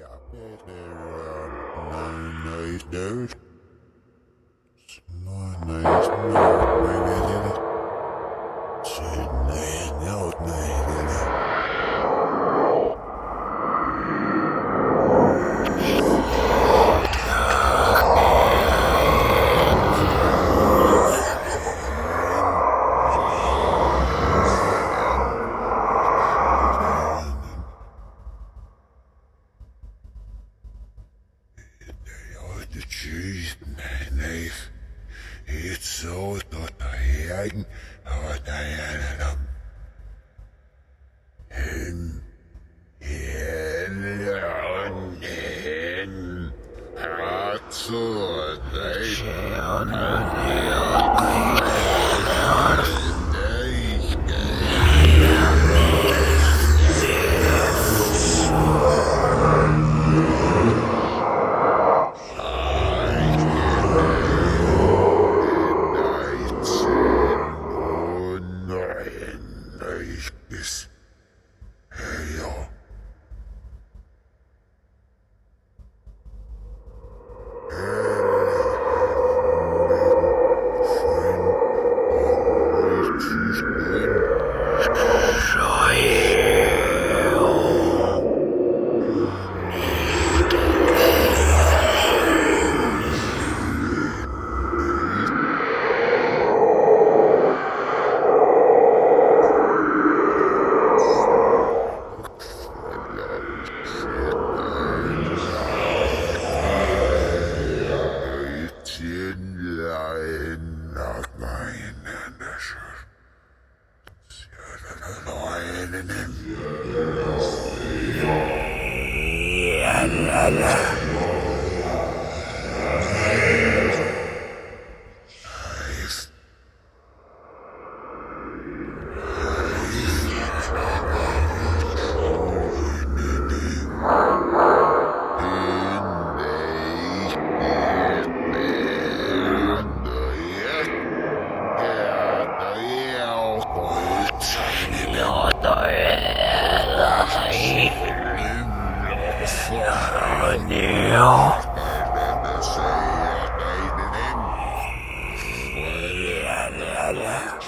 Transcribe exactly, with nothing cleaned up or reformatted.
Nice dude. Nice, nice, nice. Nice, nice, nice. De cheese, nee, het zo tot hij had hij hem. En en en had zo is heel. La la Neil. Yeah, yeah, yeah.